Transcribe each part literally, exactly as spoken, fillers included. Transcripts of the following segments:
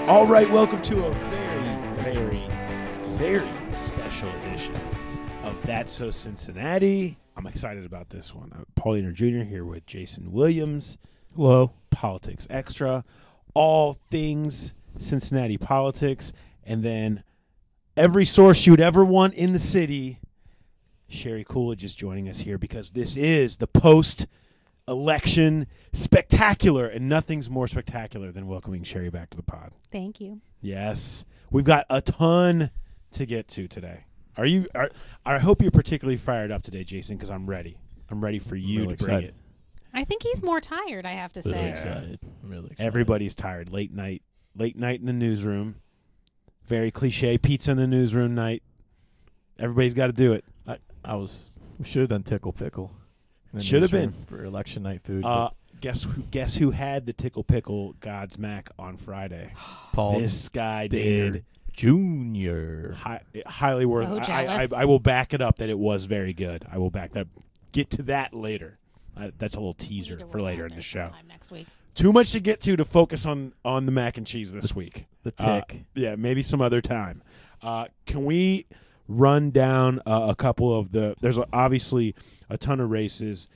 All right, welcome to a very, very, very special edition of That's So Cincinnati. I'm excited about this one. I'm Pauliner Junior here with Jason Williams. Hello. Politics Extra. All things Cincinnati politics. And then every source you'd ever want in the city. Sherry Coolidge is joining us here because this is the post-election spectacular, and nothing's more spectacular than welcoming Sherry back to the pod. Thank you. Yes. We've got a ton to get to today. Are you? Are, I hope you're particularly fired up today, Jason, because I'm ready. I'm ready for you really to bring excited. it. I think he's more tired, I have to Really say. excited. I'm really excited. Everybody's tired. Late night. Late night in the newsroom. Very cliche. Pizza in the newsroom night. Everybody's got to do it. I, I was. We should have done tickle pickle. in the Should have newsroom been. for election night food. Uh, guess who? Guess who had the tickle pickle Godsmack on Friday? Paul This guy Daner did. Junior Hi, highly worth. So I, I, jealous. I will back it up that it was very good. I will back that. Get to that later. Uh, that's a little We teaser need to for work later out in the there show. sometime next week. Too much to get to to focus on on the mac and cheese this week. the Uh, tick. yeah, maybe some other time. Uh, can we run down uh, a couple of the? There's obviously a ton of races.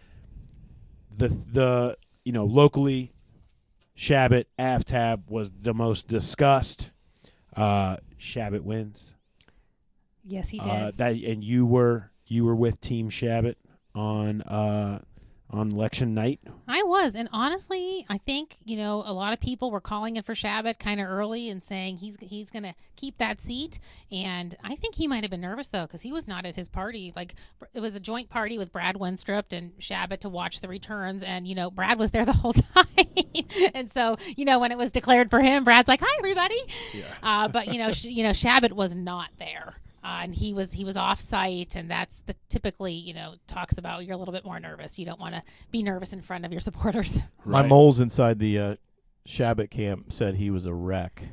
The the you know locally, Shabbat Aftab was the most discussed. Uh, Shabbat wins. Yes, he did. Uh, that and you were you were with Team Shabbat on uh, on election night. I was, and honestly, I think you know a lot of people were calling it for Shabbat kind of early and saying he's he's going to keep that seat. And I think he might have been nervous though because he was not at his party. Like it was a joint party with Brad Winstrup and Shabbat to watch the returns, and you know Brad was there the whole time. And so you know when it was declared for him, Brad's like, "Hi, everybody." Yeah. Uh, but you know, sh- you know, Shabbat was not there. Uh, and he was he was off site, and that's the typically you know talks about you're a little bit more nervous. You don't want to be nervous in front of your supporters. My Right. moles inside the uh, Shabbat camp said he was a wreck,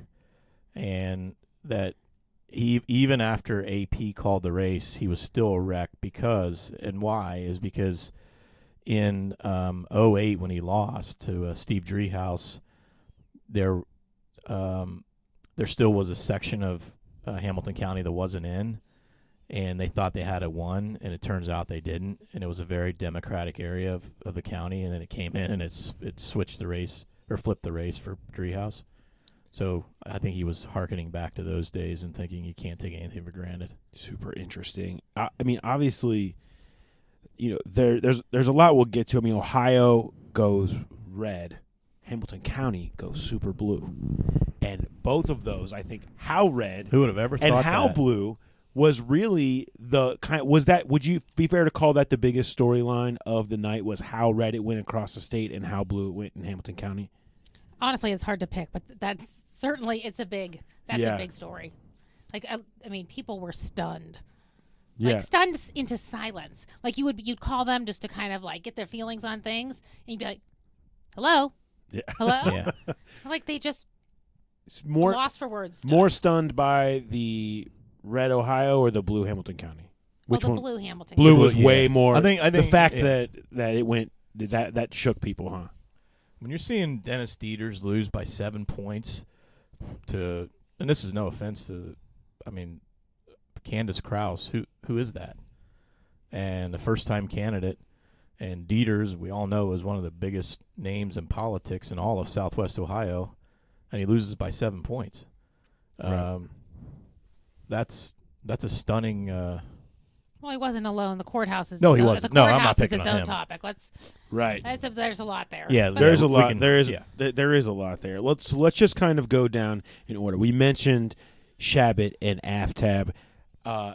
and that he even after A P called the race, he was still a wreck because, and why is because in um, oh eight when he lost to uh, Steve Driehaus, there um, there still was a section of uh, Hamilton County that wasn't in, and they thought they had it won, and it turns out they didn't, and it was a very Democratic area of, of the county, and then it came in and it's it switched the race or flipped the race for Driehaus. So I think he was hearkening back to those days and thinking you can't take anything for granted. Super interesting. I, I mean, obviously, you know, there there's there's a lot we'll get to. I mean, Ohio goes red, Hamilton County goes super blue, and both of those, I think, how red Who would have ever and thought how that? blue was really the kind. Was that? Would you be fair to call that the biggest storyline of the night? Was how red it went across the state and how blue it went in Hamilton County? Honestly, it's hard to pick, but that's certainly it's a big that's Yeah. a big story. Like I, I mean, people were stunned, Yeah, like stunned s- into silence. Like you would you'd call them just to kind of like get their feelings on things, and you'd be like, "Hello, yeah. hello." Yeah. Like they just It's more lost for words. stunned. more stunned by the red Ohio or the blue Hamilton County. Well, Which the one? blue Hamilton. Blue Blue, was yeah. way more. I think- I the think- fact yeah. that that it went that that shook people, huh? When you're seeing Dennis Dieters lose by seven points to, and this is no offense to, I mean, Candace Krause, who who is that? And the first time candidate, and Dieters, we all know, is one of the biggest names in politics in all of Southwest Ohio, and he loses by seven points. Right. Um, that's that's a stunning. Uh, Well, he wasn't alone. The courthouse is No, its he own- wasn't. The No, I'm not courthouse is picking its on own him. topic. Let's. Right. That's a, there's a lot there. Yeah, But- There's a we lot. can- there is yeah. th- there is a lot there. Let's let's just kind of go down in order. We mentioned Shabbat and Aftab. Uh,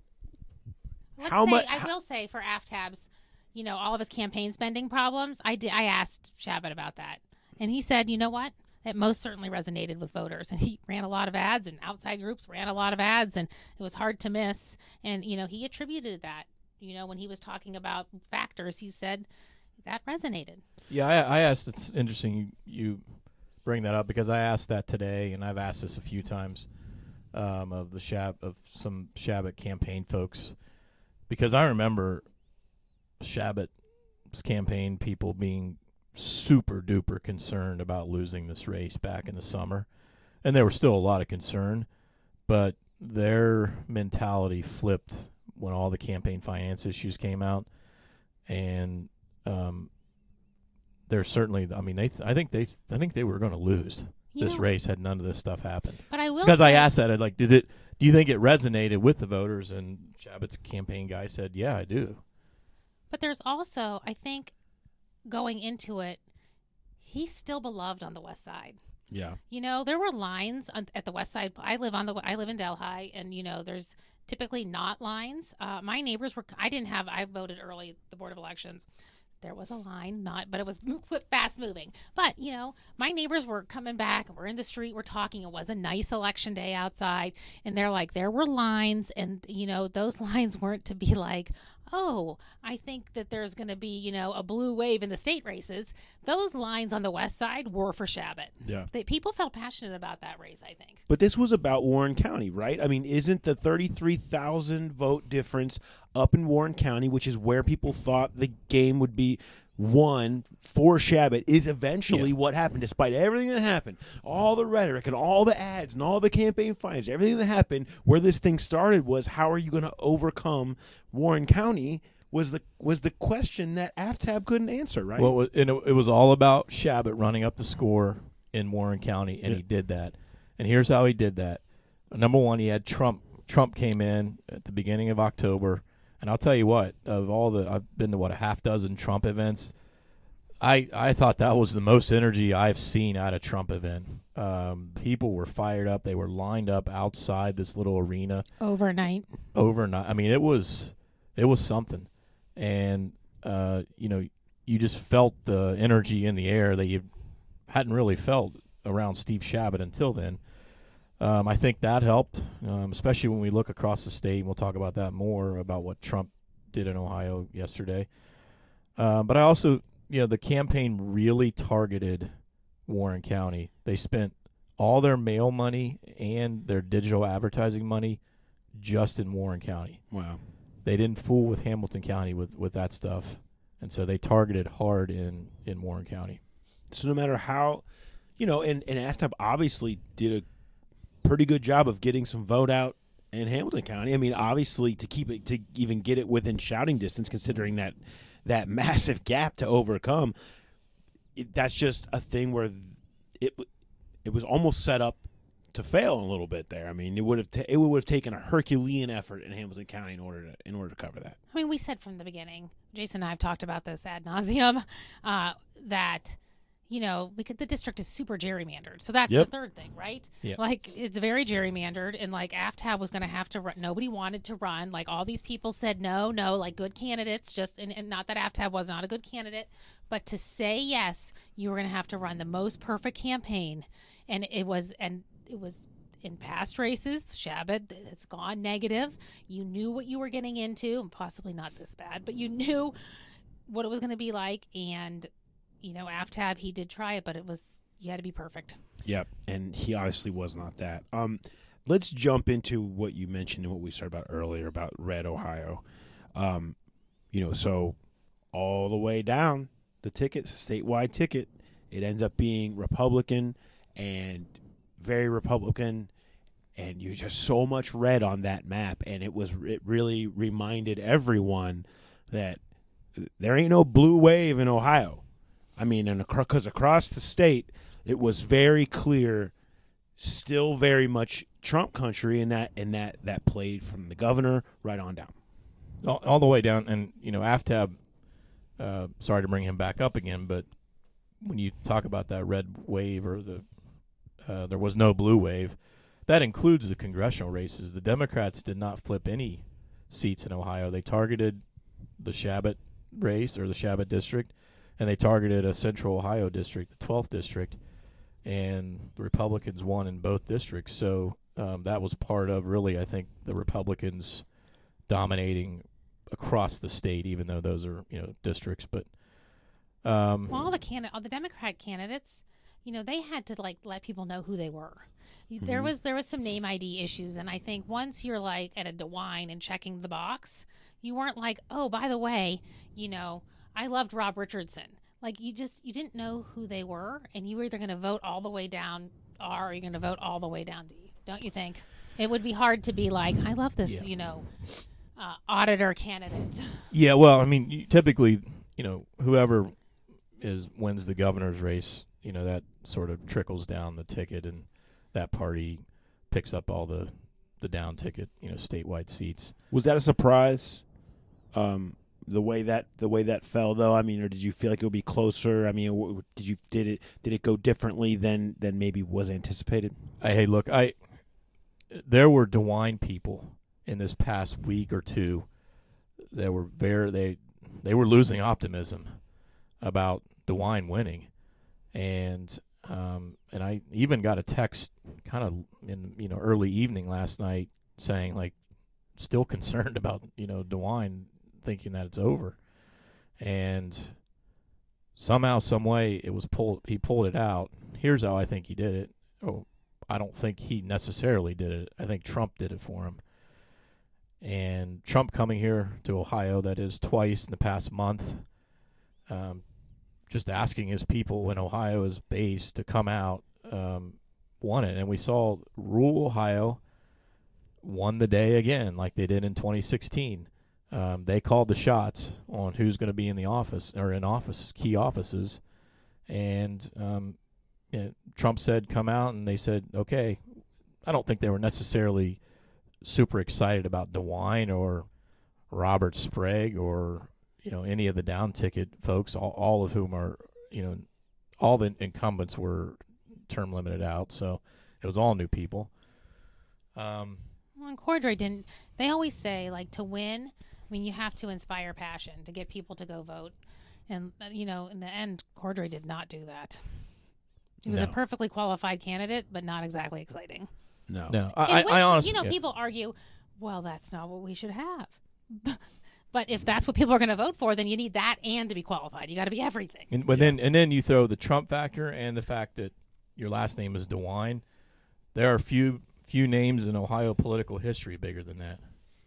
Let's How say, much- I will say for Aftab's, you know, all of his campaign spending problems. I did. I asked Shabbat about that, and he said, you know what? It most certainly resonated with voters, and he ran a lot of ads, and outside groups ran a lot of ads, and it was hard to miss. And you know, he attributed that. You know, when he was talking about factors, he said that resonated. Yeah, I, I asked. It's interesting you, you bring that up because I asked that today, and I've asked this a few times um, of the Shab of some Shabbat campaign folks because I remember Shabbat's campaign people being super duper concerned about losing this race back in the summer, and there was still a lot of concern, but their mentality flipped when all the campaign finance issues came out, and um, they're certainly. I mean, they. Th- I think they. Th- I think they were going to lose You this know, race had none of this stuff happened. But I will Because I say- asked that, I'd like, did it? Do you think it resonated with the voters? And Chabot's campaign guy said, "Yeah, I do." But there's also, I think, going into it, he's still beloved on the West Side. Yeah. You know, there were lines on, at the West Side. I live on the. I live in Delhi, and you know, there's typically not lines. Uh, my neighbors were. I didn't have. I voted early at the Board of Elections. There was a line, not, but it was fast moving. But, you know, my neighbors were coming back and we're in the street, we're talking. It was a nice election day outside. And they're like, there were lines. And, you know, those lines weren't to be like, oh, I think that there's going to be, you know, a blue wave in the state races. Those lines on the West Side were for Chabot. Yeah. They, people felt passionate about that race, I think. But this was about Warren County, right? I mean, isn't the thirty-three thousand vote difference up in Warren County, which is where people thought the game would be won for Chabot, is eventually Yeah. what happened, despite everything that happened, all the rhetoric and all the ads and all the campaign finance, everything that happened, where this thing started was, how are you going to overcome Warren County was the was the question that Aftab couldn't answer, right? Well, it, and it, it was all about Chabot running up the score in Warren County, and Yeah. he did that. And here's how he did that. Number one, he had Trump. Trump came in at the beginning of October, and I'll tell you what, of all the, I've been to, what, a half dozen Trump events, I, I thought that was the most energy I've seen at a Trump event. Um, people were fired up. They were lined up outside this little arena Overnight. overnight. I mean, it was it was something, and uh, you know, you just felt the energy in the air that you hadn't really felt around Steve Chabot until then. Um, I think that helped, um, especially when we look across the state. And we'll talk about that more about what Trump did in Ohio yesterday. Uh, but I also, you know, the campaign really targeted Warren County. They spent all their mail money and their digital advertising money just in Warren County. Wow. They didn't fool with Hamilton County with, with that stuff. And so they targeted hard in, in Warren County. So no matter how, you know, and, and Aftab obviously did a pretty good job of getting some vote out in Hamilton County. I mean, obviously to keep it, to even get it within shouting distance, considering that that massive gap to overcome, it, that's just a thing where it it was almost set up to fail a little bit there. I mean, it would have ta- it would have taken a Herculean effort in Hamilton County in order to in order to cover that. I mean, we said from the beginning, Jason and I have talked about this ad nauseum, uh, that, you know, because the district is super gerrymandered. So that's Yep. the third thing, right? Yep. Like, it's very gerrymandered, and like Aftab was going to have to run. Nobody wanted to run. Like, all these people said no, no, like good candidates, just, and, and not that Aftab was not a good candidate, but to say yes, you were going to have to run the most perfect campaign. And it was, and it was, in past races, Chabot has gone negative. You knew what you were getting into, and possibly not this bad, but you knew what it was going to be like. And, you know, Aftab, he did try it, but it was, you had to be perfect. Yep, and he obviously was not that. Um, let's jump into what you mentioned and what we started about earlier about Red Ohio. Um, you know, so all the way down the ticket, statewide ticket, it ends up being Republican and very Republican, and you just so much red on that map, and it was it really reminded everyone that there ain't no blue wave in Ohio. I mean, and because across the state, it was very clear, still very much Trump country, and that and that that played from the governor right on down. All, all the way down. And, you know, Aftab, uh, sorry to bring him back up again, but when you talk about that red wave or the uh, there was no blue wave, that includes the congressional races. The Democrats did not flip any seats in Ohio. They targeted the Chabot race or the Chabot district, and they targeted a central Ohio district, the twelfth district, and the Republicans won in both districts. So um, that was part of, really, I think, the Republicans dominating across the state, even though those are, you know, districts. But um, Well, all the candidate, all the Democrat candidates, you know, they had to like let people know who they were. There was there was some name I D issues, and I think once you're like at a DeWine and checking the box, you weren't like, oh, by the way, you know, I loved Rob Richardson. Like, you just you didn't know who they were, and you were either going to vote all the way down R, or are you going to vote all the way down D? Don't you think? It would be hard to be like, I love this, Yeah. you know, uh, auditor candidate. Yeah, well, I mean, you, typically, you know, whoever is wins the governor's race, you know, that sort of trickles down the ticket, and that party picks up all the, the down ticket, you know, statewide seats. Was that a surprise? Um, the way that the way that fell, though. I mean, or did you feel like it would be closer? I mean, w- did you did it did it go differently than than maybe was anticipated? I, hey, look, I there were DeWine people in this past week or two that were very they they were losing optimism about DeWine winning, and um, and I even got a text kind of in you know early evening last night saying like still concerned about you know DeWine, thinking that it's over, and somehow some way it was pulled he pulled it out. Here's how I think he did it. Oh, I don't think he necessarily did it. I think Trump did it for him. And Trump coming here to Ohio, that is twice in the past month, um, just asking his people when Ohio is based to come out, um, won it. And we saw rural Ohio won the day again, like they did in twenty sixteen. Um, they called the shots on who's going to be in the office or in office, key offices. And um, you know, Trump said, come out, and they said, okay. I don't think they were necessarily super excited about DeWine or Robert Sprague or you know any of the down ticket folks, all, all of whom are you know all the incumbents were term limited out, so it was all new people. Um, Well, and Cordray didn't. They always say like to win. I mean, you have to inspire passion to get people to go vote, and uh, you know, in the end, Cordray did not do that. He was No. a perfectly qualified candidate, but not exactly exciting. No. no, In I, which, I honestly, you know, yeah. people argue, well, that's not what we should have. But if that's what people are going to vote for, then you need that and to be qualified. You got to be everything. And, but then and then you throw the Trump factor and the fact that your last name is DeWine. There are few few names in Ohio political history bigger than that.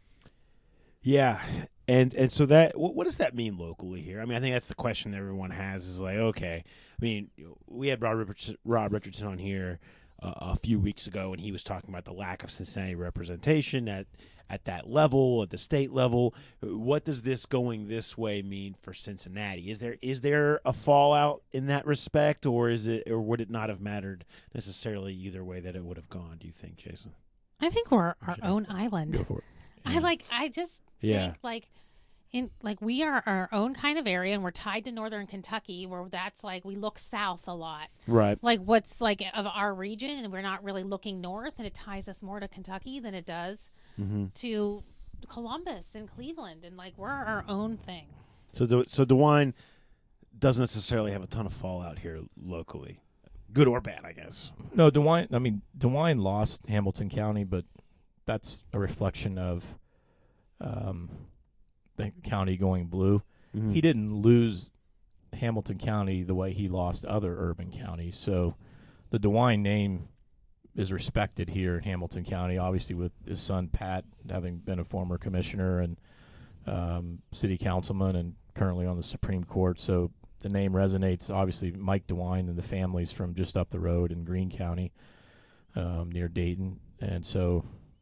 Yeah, and and so that what, what does that mean locally here? I mean, I think that's the question everyone has is like, okay, I mean, we had Rob Richardson, Rob Richardson on here uh, a few weeks ago, and he was talking about the lack of Cincinnati representation at at that level, at the state level. What does this going this way mean for Cincinnati? Is there is there a fallout in that respect, or is it, or would it not have mattered necessarily either way that it would have gone? Do you think, Jason? I think we're our Sure. own island. Go for it. I like. I just Yeah. think like, in like we are our own kind of area, and we're tied to northern Kentucky, where that's like we look south a lot. Right. Like what's like of our region, and we're not really looking north, and it ties us more to Kentucky than it does Mm-hmm. to Columbus and Cleveland, and like we're our own thing. So, De, so DeWine doesn't necessarily have a ton of fallout here locally, good or bad, I guess. No, DeWine. I mean, DeWine lost Hamilton County, but that's a reflection of um, the county going blue. Mm-hmm. He didn't lose Hamilton County the way he lost other urban counties. So the DeWine name is respected here in Hamilton County, obviously with his son Pat having been a former commissioner and um, city councilman and currently on the Supreme Court. So the name resonates. Obviously, Mike DeWine and the families from just up the road in Greene County um, near Dayton. And so,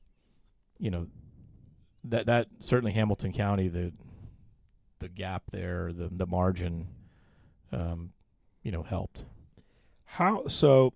you know, that that certainly Hamilton County, the the gap there, the the margin, um, you know, helped. How so?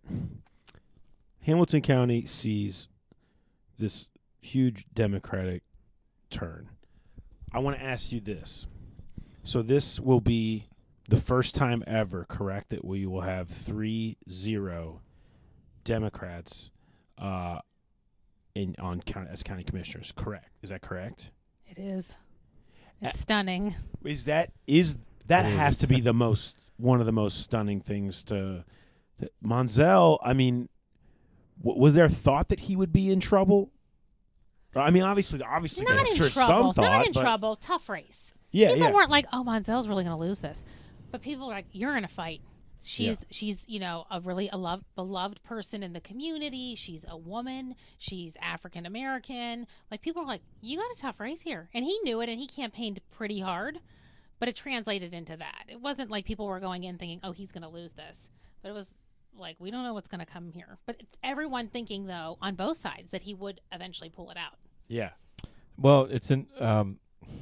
Hamilton County sees this huge Democratic turn. I want to ask you this. So this will be the first time ever, correct, that we will have three zero Democrats uh, in on county, as county commissioners. Correct? Is that correct? It is. Uh, It's stunning. Is that is that It has is. to be the most one of the most stunning things to, to Monzel? I mean, w- was there thought that he would be in trouble? I mean, obviously, obviously, Not I'm in sure trouble. some thought, Not in but trouble. Tough race. yeah, People yeah, weren't like, "Oh, Monzel's really going to lose this," but people were like, "You're in a fight." She's Yeah. she's you know a really a loved beloved person in the community. She's a woman. She's African American. Like people are like, "You got a tough race here," and he knew it, and he campaigned pretty hard, but it translated into that. It wasn't like people were going in thinking, "Oh, he's going to lose this," but it was like we don't know what's going to come here. But it's everyone thinking though on both sides that he would eventually pull it out. Yeah. Well, it's in. Um,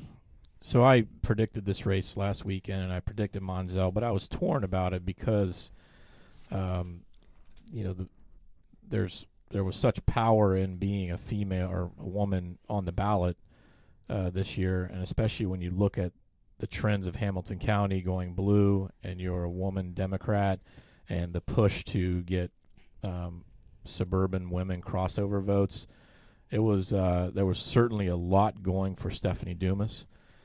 so I predicted this race last weekend, and I predicted Monzel, but I was torn about it because, um, you know, the, there's there was such power in being a female or a woman on the ballot uh, this year, and especially when you look at the trends of Hamilton County going blue, and you're a woman Democrat, and the push to get um, suburban women crossover votes. It was uh, there was certainly a lot going for Stephanie Dumas,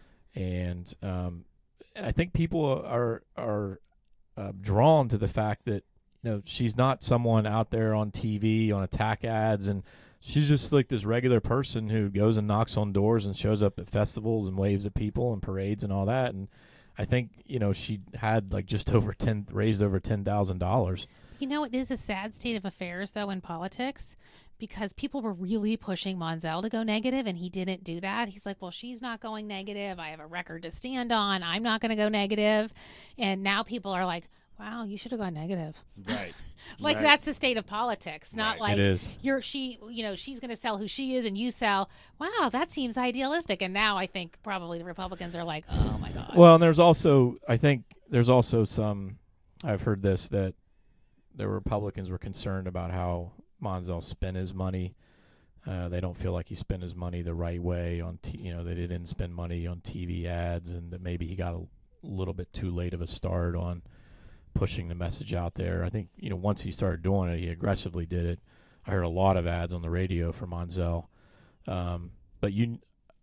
and um, I think people are are uh, drawn to the fact that you know she's not someone out there on T V on attack ads, and she's just like this regular person who goes and knocks on doors and shows up at festivals and waves at people and parades and all that. And I think you know she had like just over ten raised over ten thousand dollars. You know, it is a sad state of affairs, though, in politics, because people were really pushing Monzel to go negative, and he didn't do that. He's like, well, she's not going negative. I have a record to stand on. I'm not going to go negative. And now people are like, wow, you should have gone negative. Right. Like, right. That's the state of politics, not Right. like It is. you're she, you know, she's going to sell who she is and you sell. Wow, that seems idealistic. And now I think probably the Republicans are like, oh, my God. Well, and there's also, I think there's also some, I've heard this, that the Republicans were concerned about how Monzel spent his money. Uh, they don't feel like he spent his money the right way on, t- you know, they didn't spend money on T V ads, and that maybe he got a little bit too late of a start on pushing the message out there. I think, you know, once he started doing it, he aggressively did it. I heard a lot of ads on the radio for Monzel. Um, but you,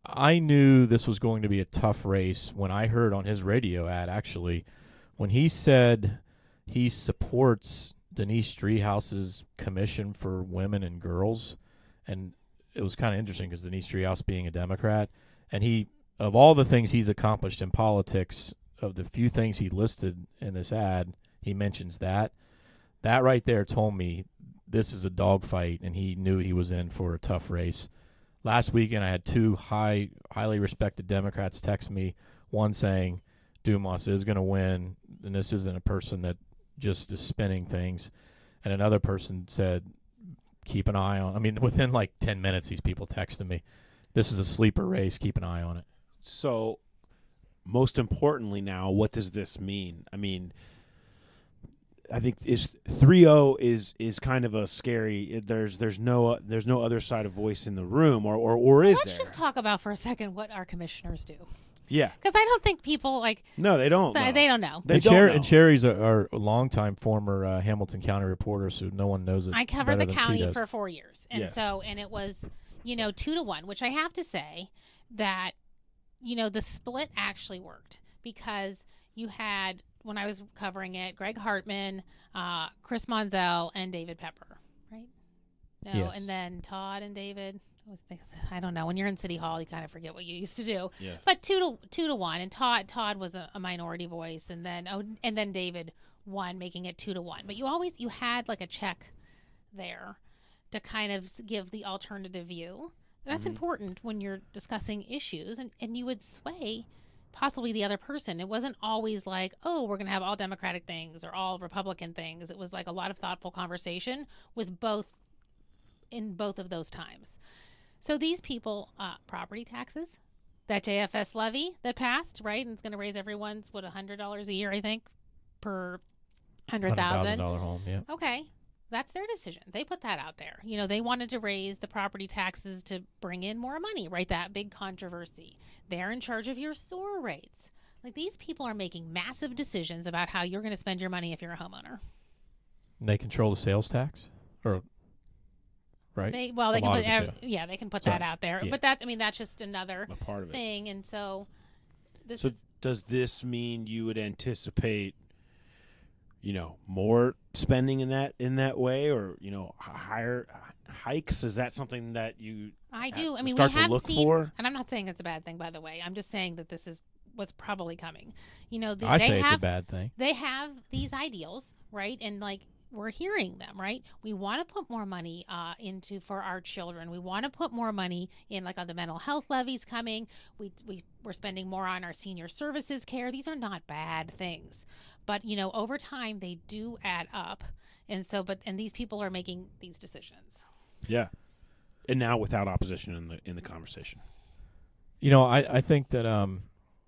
I knew this was going to be a tough race when I heard on his radio ad, actually, when he said he supports Denise Streethouse's commission for women and girls. And it was kind of interesting because Denise Streethouse being a Democrat, and he, of all the things he's accomplished in politics, of the few things he listed in this ad, he mentions that. That right there told me this is a dogfight, and he knew he was in for a tough race. Last weekend, I had two high, highly respected Democrats text me, one saying Dumas is going to win, and this isn't a person that just is spinning things. And another person said, keep an eye on. I mean, within like ten minutes, these people texted me, this is a sleeper race, keep an eye on it. So, most importantly now, what does this mean? I mean, I think is three oh is is kind of a scary. There's there's no there's no other side of voice in the room, or or, or is Let's there? just talk about for a second what our commissioners do. Yeah. Because I don't think people, like, No, they don't. th- know. they don't know. They and, don't Cher- know. and Sherry's are, are a longtime former uh, Hamilton County reporter, so no one knows it. I covered the better than she county does. for four years. And Yes. so, and it was, you know, two to one, which I have to say that, you know, the split actually worked because you had, when I was covering it, Greg Hartman, uh, Chris Monzel, and David Pepper, right? No, Yes. and then Todd and David. I don't know. When you're in City Hall, you kind of forget what you used to do. Yes. But two to two to one, and Todd Todd was a, a minority voice, and then oh, and then David won, making it two to one. But you always you had like a check there to kind of s- give the alternative view. And that's Mhm. important when you're discussing issues, and and you would sway possibly the other person. It wasn't always like, oh, we're going to have all Democratic things or all Republican things. It was like a lot of thoughtful conversation with both in both of those times. So these people, uh, property taxes, that J F S levy that passed, right, and it's going to raise everyone's what a hundred dollars a year, I think, per hundred thousand. dollar home, yeah. Okay, that's their decision. They put that out there. You know, they wanted to raise the property taxes to bring in more money, right? That big controversy. They're in charge of your sewer rates. Like, these people are making massive decisions about how you're going to spend your money if you're a homeowner. And they control the sales tax, or right? They well, they A can lot put of the ev- sale. yeah, they can put So, that out there. yeah. But that's I mean, that's just another a part of it. thing. And so this So is does this mean you would anticipate, you know, more spending in that in that way, or you know, h- higher h- hikes? Is that something that you I ha- do. I to mean, start we to have look seen, for? and I'm not saying it's a bad thing, by the way. I'm just saying that this is what's probably coming. You know, the, I they say it's have a bad thing. they have these ideals, right? And like we're hearing them, right? We want to put more money uh, into for our children. We want to put more money in, like on the mental health levies coming. We we we're spending more on our senior services care. These are not bad things, but you know, over time they do add up. And so, but and these people are making these decisions. Yeah. And now without opposition in the in the conversation. You know, I, I think that um,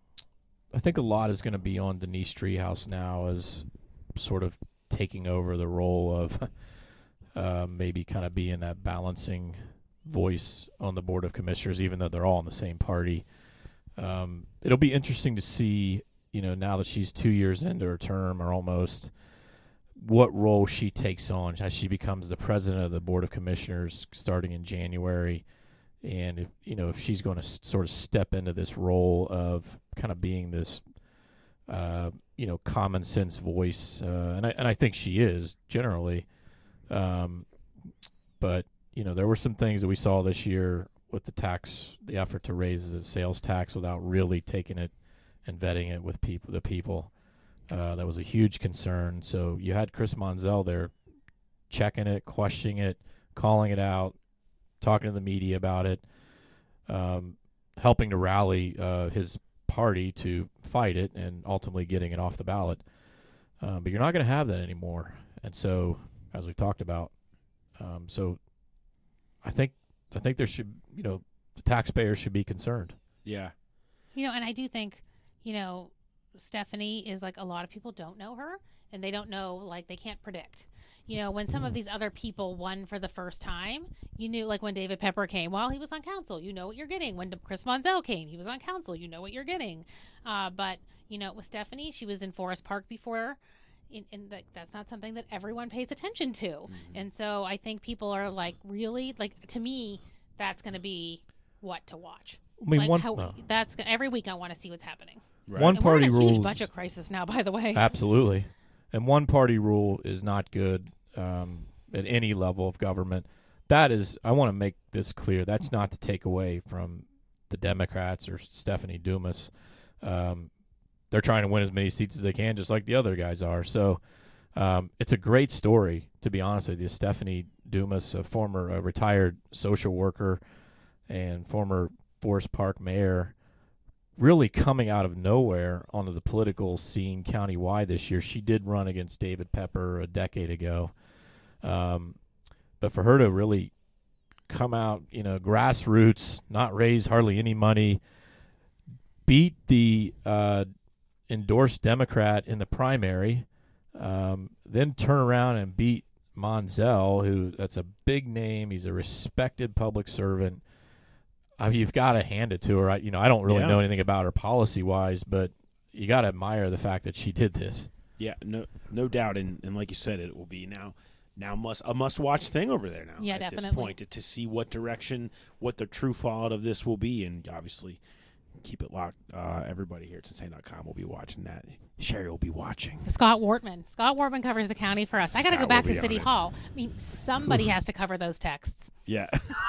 I think a lot is going to be on Denise Treehouse now as sort of taking over the role of uh, maybe kind of being that balancing voice on the Board of Commissioners, even though they're all in the same party. Um, it'll be interesting to see, you know, now that she's two years into her term or almost, what role she takes on as she becomes the president of the Board of Commissioners starting in January. And, if you know, if she's going to s- sort of step into this role of kind of being this, uh, you know, common sense voice, uh, and I and I think she is generally, um, but you know, there were some things that we saw this year with the tax, the effort to raise the sales tax without really taking it and vetting it with people, the people. Uh, that was a huge concern. So you had Chris Monzell there checking it, questioning it, calling it out, talking to the media about it, um, helping to rally uh, his party to fight it and ultimately getting it off the ballot. Uh, but you're not going to have that anymore. And so, as we've talked about, um, so I think I think there should, you know, the taxpayers should be concerned. Yeah. You know, and I do think, you know, Stephanie is like, a lot of people don't know her and they don't know, like, they can't predict. You know, when some of these other people won for the first time, you knew, like when David Pepper came, well, he was on council, you know what you're getting. When Chris Monzell came, he was on council, you know what you're getting. Uh, but, you know, with Stephanie, she was in Forest Park before, and, and that, that's not something that everyone pays attention to. Mm-hmm. And so I think people are like, really, like, to me, that's going to be what to watch. I mean, like one, how, no. that's every week I want to see what's happening. Right. One And party we're in a rules. huge budget crisis now, by the way. Absolutely. And one party rule is not good um, at any level of government. That is, I want to make this clear. That's not to take away from the Democrats or Stephanie Dumas. Um, they're trying to win as many seats as they can, just like the other guys are. So um, it's a great story, to be honest with you. Stephanie Dumas, a former uh, retired social worker and former Forest Park mayor, really coming out of nowhere onto the political scene countywide this year. She did run against David Pepper a decade ago. Um, but for her to really come out, you know, grassroots, not raise hardly any money, beat the uh, endorsed Democrat in the primary, um, then turn around and beat Monzell, who that's a big name. He's a respected public servant. I mean, you've got to hand it to her. I, you know, I don't really Yeah. know anything about her policy-wise, but you got to admire the fact that she did this. Yeah, no no doubt. And, and like you said, it will be now now must a must-watch thing over there now Yeah, at definitely. this point to, to see what direction, what the true fallout of this will be. And obviously, keep it locked. Uh, everybody here at Cincinnati dot com will be watching that. Sherry will be watching. Scott Wortman. Scott Wortman covers the county for us. I got to Scott go back will to be City on it. Hall. I mean, somebody has to cover those texts. Yeah.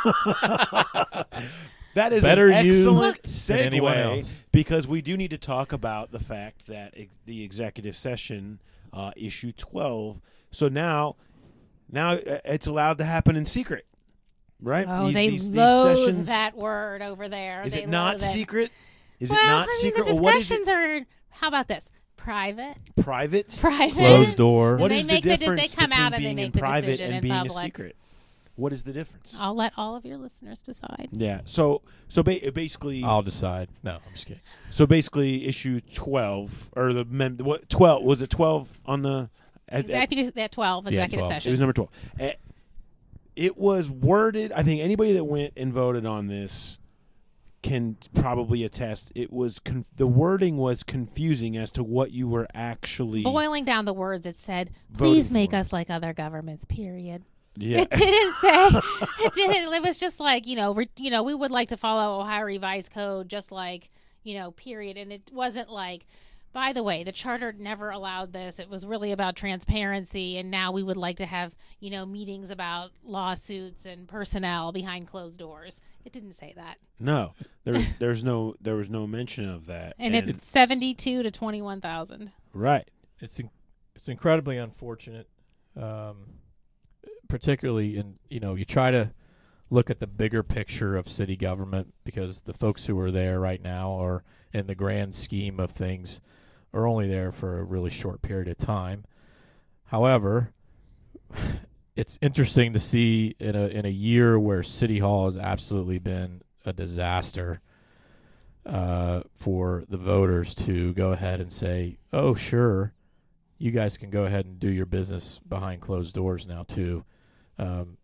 That is Better an you excellent than anyone segue else. because we do need to talk about the fact that ex- the executive session, uh, issue twelve. So now, now uh, it's allowed to happen in secret, right? Oh, These- they these- these loathe sessions- that word over there. Is They it not loathe it. secret? Is well, it not I mean, secret, the or what is it? discussions are. How about this? Private. Private. Private. Closed door. What they is the make the- they difference come between out and they being make in the private decision and in being a public. secret? What is the difference? I'll let all of your listeners decide. Yeah. So so ba- basically, I'll decide. No, I'm just kidding. so basically, issue twelve or the mem- what twelve was it twelve on the at, at, Executive at twelve, Yeah, executive twelve. it session. was number twelve. Eh, It was worded. I think anybody that went and voted on this can probably attest. It was conf- the wording was confusing as to what you were actually. Boiling down the words, it said, Voting "Please make for. us like other governments." Period. Yeah. It didn't say. It didn't. It was just like, you know, re, you know, we would like to follow Ohio Revised Code, just like, you know, period. And it wasn't like, by the way, the charter never allowed this. It was really about transparency, and now we would like to have, you know, meetings about lawsuits and personnel behind closed doors. It didn't say that. No, there, there's no, there was no mention of that. And, it's seventy-two to twenty-one thousand. right. It's in, it's incredibly unfortunate, um, particularly in, you know, you try to look at the bigger picture of city government because the folks who are there right now are, in the grand scheme of things, are only there for a really short period of time. However, it's interesting to see in a in a year where City Hall has absolutely been a disaster uh, for the voters to go ahead and say, "Oh, sure, you guys can go ahead and do your business behind closed doors now too," um,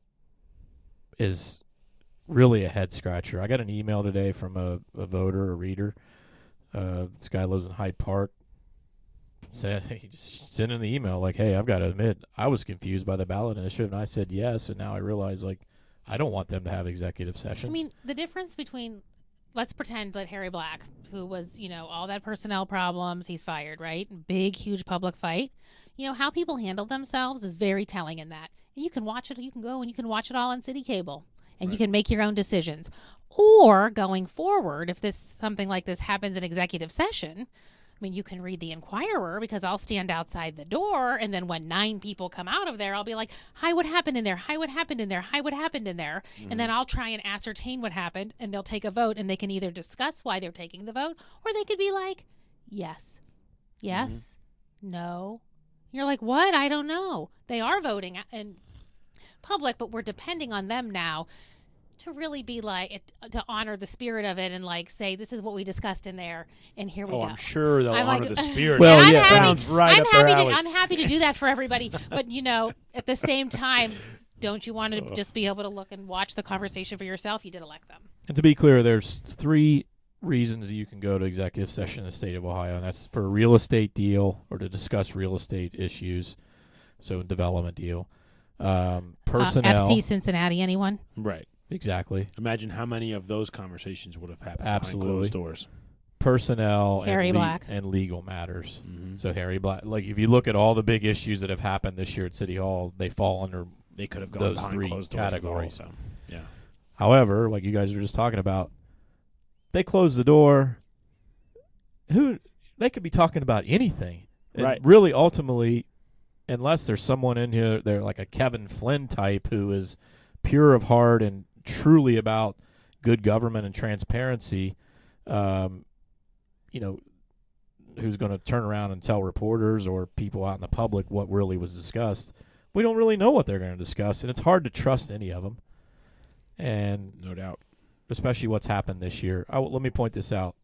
is really a head scratcher. I got an email today from a, a voter, a reader. Uh, this guy lives in Hyde Park. Said he just sent in the email like, "Hey, I've got to admit, I was confused by the ballot initiative, and I said yes, and now I realize like I don't want them to have executive sessions." I mean, the difference between, let's pretend that Harry Black, who was, you know, all that personnel problems, he's fired, right? Big, huge public fight. You know, how people handle themselves is very telling in that. And you can watch it, you can go and you can watch it all on city cable, and right. You can make your own decisions. Or going forward, if this something like this happens in executive session, I mean, you can read the Inquirer, because I'll stand outside the door, and then when nine people come out of there, I'll be like, "Hi, what happened in there? Hi, what happened in there? Hi, what happened in there?" Mm-hmm. And then I'll try and ascertain what happened, and they'll take a vote, and they can either discuss why they're taking the vote, or they could be like, "Yes, yes, mm-hmm. no." You're like, "What? I don't know." They are voting in public, but we're depending on them now to really be like, it, to honor the spirit of it and like say, this is what we discussed in there, and here we oh, go. I'm sure they'll I'm honor like, the spirit. Well, yeah, yeah. happy, sounds right I'm up happy their to, alley. I'm happy to do that for everybody, but you know, at the same time, don't you want to just be able to look and watch the conversation for yourself? You did elect them. And to be clear, there's three reasons that you can go to executive session in the state of Ohio, and that's for a real estate deal or to discuss real estate issues, so a development deal. Um, personnel. Uh, F C Cincinnati, anyone? Right. Exactly. Imagine how many of those conversations would have happened Absolutely. behind closed doors. Personnel Harry and, le- Black. and legal matters. Mm-hmm. So Harry Black, like if you look at all the big issues that have happened this year at City Hall, they fall under They could have gone those behind three closed doors categories. Also. Yeah. However, like you guys were just talking about, they closed the door. Who they could be talking about anything, and right? Really, ultimately, unless there's someone in here, they're like a Kevin Flynn type who is pure of heart and truly about good government and transparency, um, you know, who's going to turn around and tell reporters or people out in the public what really was discussed. We don't really know what they're going to discuss, and it's hard to trust any of them. And no doubt, especially what's happened this year. I, let me point this out.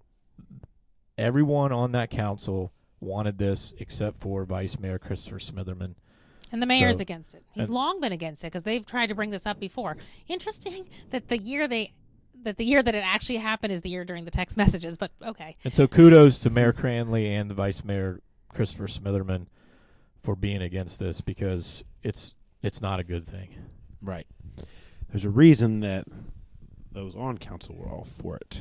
Everyone on that council wanted this except for Vice Mayor Christopher Smitherman. And the mayor's So, against it. He's long been against it because they've tried to bring this up before. Interesting that the year they, that the year that it actually happened is the year during the text messages. But okay. And so kudos to Mayor Cranley and the Vice Mayor Christopher Smitherman for being against this because it's it's not a good thing. Right. There's a reason that those on council were all for it.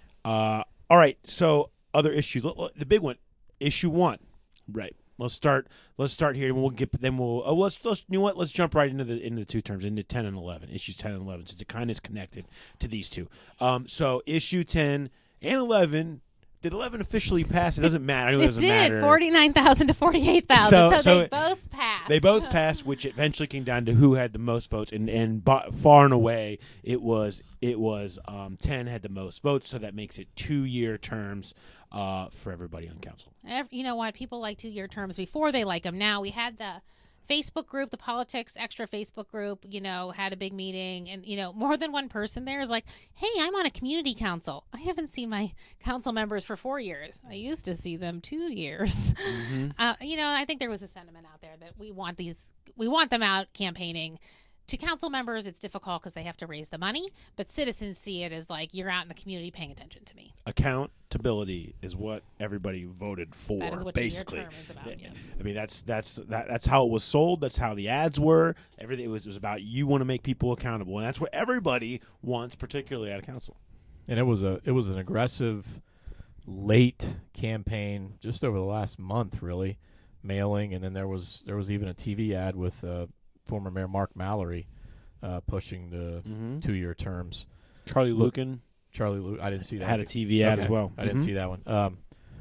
Uh, all right. So other issues. The big one, issue one. Right. Let's start. Let's start here, and we'll get. Then we'll. Oh, let's. Let's. You know what? Let's jump right into the into the two terms, into ten and eleven. Issues ten and eleven, since it kind of is connected to these two. Um. So issue ten and eleven. Did eleven officially pass? It doesn't matter. I know it, It doesn't did matter. forty-nine thousand to forty-eight thousand. So- So, so they it- both passed. They both passed, which eventually came down to who had the most votes, and and by, far and away it was it was um, ten had the most votes, so that makes it two year terms uh, for everybody on council. Ev- You know what? People like two-year terms before they like them now. We had the Facebook group, the politics extra Facebook group, you know, had a big meeting, and, you know, more than one person there is like, hey, I'm on a community council. I haven't seen my council members for four years. I used to see them two years. Mm-hmm. Uh, you know, I think there was a sentiment out there that we want these, we want them out campaigning. To council members, it's difficult because they have to raise the money, but citizens see it as like, you're out in the community paying attention to me. Accountability is what everybody voted for. That is what basically. two-year term is about, yes. I mean, that's that's that, that's how it was sold. That's how the ads were. Everything it was it was about. You want to make people accountable, and that's what everybody wants, particularly out of council. And it was a it was an aggressive, late campaign just over the last month, really, mailing, and then there was there was even a T V ad with uh, former Mayor Mark Mallory uh, pushing the Mm-hmm. two-year terms. Charlie Look- Lucan Charlie, Lu- I didn't see that. had a T V ad Okay. as well. I didn't Mhm. see that one. Um,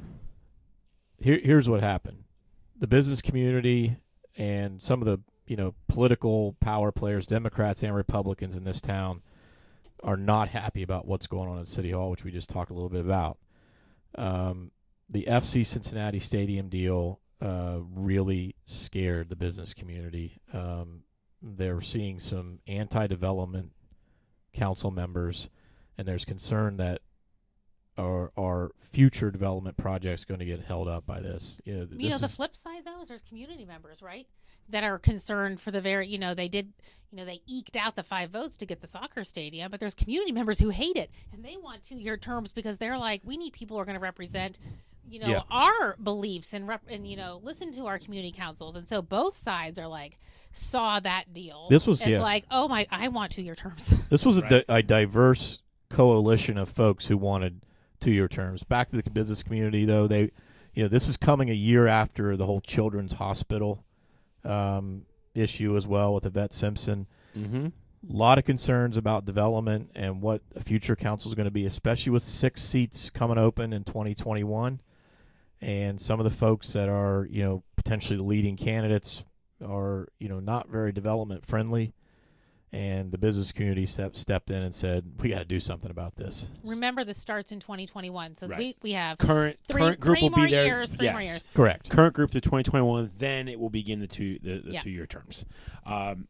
here, here's what happened: the business community and some of the you know political power players, Democrats and Republicans in this town, are not happy about what's going on at City Hall, which we just talked a little bit about. Um, the F C Cincinnati Stadium deal uh, really scared the business community. Um, they're seeing some anti-development council members, and there's concern that our, our future development projects going to get held up by this. You know, You know, the flip side, though, is there's community members, right, that are concerned for the very, you know, they did, you know, they eked out the five votes to get the soccer stadium, but there's community members who hate it, and they want two-year terms because they're like, we need people who are going to represent, you know, Yeah. our beliefs and, rep- and, you know, listen to our community councils. And so both sides are like, saw that deal. This was- as yeah. like, oh, my, I want two-year terms. This was a, Right. di- a diverse coalition of folks who wanted two-year terms. Back to the business community, though, they, you know, this is coming a year after the whole Children's Hospital um, issue as well with Yvette Simpson. Mm-hmm. A lot of concerns about development and what a future council is going to be, especially with six seats coming open in twenty twenty-one. And some of the folks that are, you know, potentially the leading candidates are, you know, not very development friendly. And the business community step, stepped in and said, we got to do something about this. Remember, this starts in twenty twenty-one. So Right. we, we have Current three, current group three will more be there. years, three yes. more years. Correct. Current group to twenty twenty-one. Then it will begin the two the, the Yeah. two year terms. Um,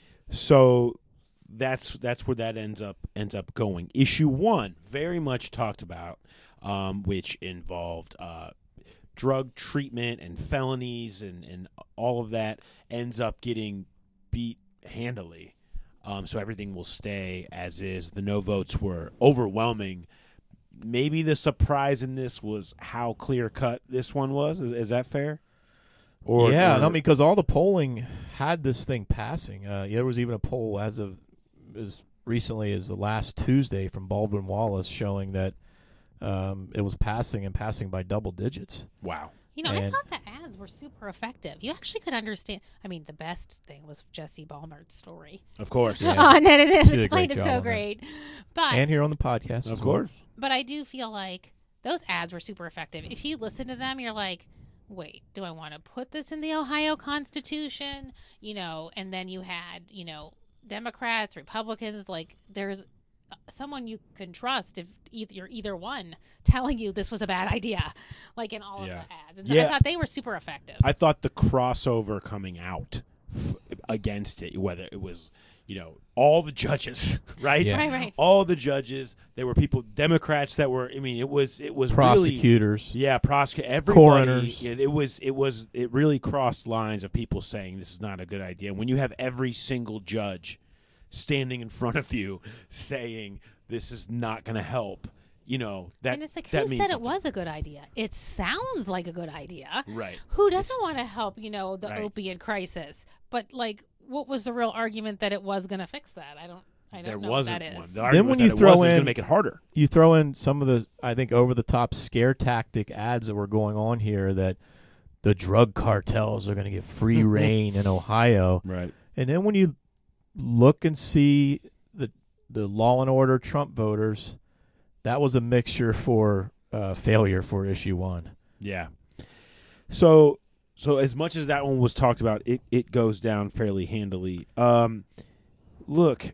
so that's that's where that ends up ends up going. Issue one, very much talked about, um, which involved uh, drug treatment and felonies and and all of that, ends up getting beat handily. Um, so everything will stay as is. The no votes were overwhelming. Maybe the surprise in this was how clear cut this one was. Is, is that fair? Or yeah, or- no, I mean, because all the polling had this thing passing. Uh, there was even a poll as of as recently as the last Tuesday from Baldwin Wallace showing that um, it was passing and passing by double digits. wow. You know, I And- thought the ads were super effective. You actually could understand. I mean, the best thing was Jesse Balmer's story. Of course. Yeah. On it, it is She did a explained great it job so on that. great. But And here on the podcast. Of as well. course. but I do feel like those ads were super effective. If you listen to them, you're like, wait, do I want to put this in the Ohio Constitution? You know, and then you had, you know, Democrats, Republicans, like there's someone you can trust if either, you're either one telling you this was a bad idea, like in all Yeah. of the ads. And so I Yeah. thought they were super effective. I thought the crossover coming out f- against it, whether it was, you know, all the judges, right? Yeah. Right, right. All the judges. There were people, Democrats that were. I mean, it was it was really. Prosecutors. Yeah, prosecute everybody. Coroners. Yeah, it was it was it really crossed lines of people saying this is not a good idea. When you have every single judge standing in front of you saying this is not going to help, you know that and it's like, that who means said it something. was a good idea? It sounds like a good idea. Right. Who doesn't It's- want to help, you know, the Right. opiate crisis? But like, what was the real argument that it was going to fix that? I don't. I don't There know wasn't what that is. one. The argument when that you it throw was, it was going in- to make it harder. You throw in some of the, I think, over-the-top scare tactic ads that were going on here that the drug cartels are going to get free reign in Ohio. Right. And then when you look and see the the law and order Trump voters, that was a mixture for uh, failure for issue one. Yeah. So so as much as that one was talked about, it, it goes down fairly handily. Um, look,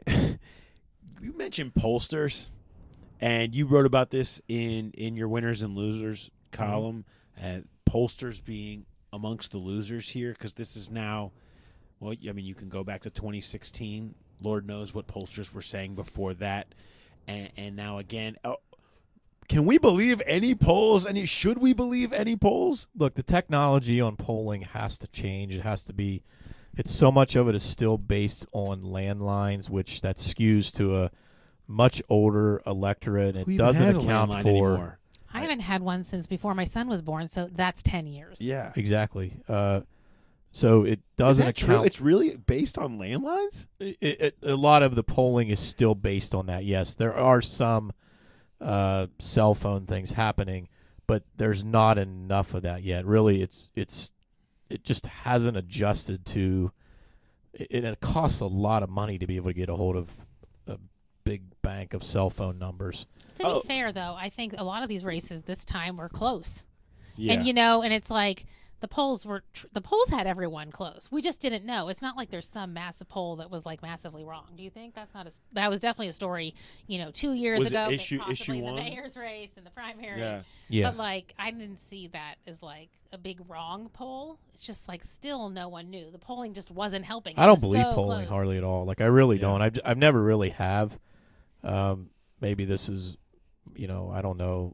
you mentioned pollsters, and you wrote about this in, in your winners and losers column, and pollsters being amongst the losers here, because this is now, well, I mean, you can go back to twenty sixteen. Lord knows what pollsters were saying before that. And, and now again, oh, can we believe any polls? Any should we believe any polls? Look, the technology on polling has to change. It has to be. It's so much of it is still based on landlines, which that skews to a much older electorate. It Who even doesn't has a account landline for anymore? I haven't had one since before my son was born, so that's ten years. Yeah, exactly. Uh, so it is doesn't that true? account. It's really based on landlines. It, it, a lot of the polling is still based on that. Yes, there are some uh, cell phone things happening, but there's not enough of that yet. Really, it's it's it just hasn't adjusted to. It, it costs a lot of money to be able to get a hold of a big bank of cell phone numbers. To be Oh. fair, though, I think a lot of these races this time were close. Yeah, And, you know, and it's like the polls were tr- the polls had everyone close. We just didn't know. It's not like there's some massive poll that was like massively wrong. Do you think that's not a that was definitely a story? You know, two years Was it ago, that issue- possibly issue in the one? mayor's race and the primary. Yeah. Yeah. But like, I didn't see that as like a big wrong poll. It's just like still no one knew. The polling just wasn't helping. I It don't was believe so polling close. hardly at all. Like I really Yeah. don't. I've I've never really have. Um, maybe this is, you know, I don't know.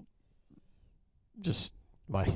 Just my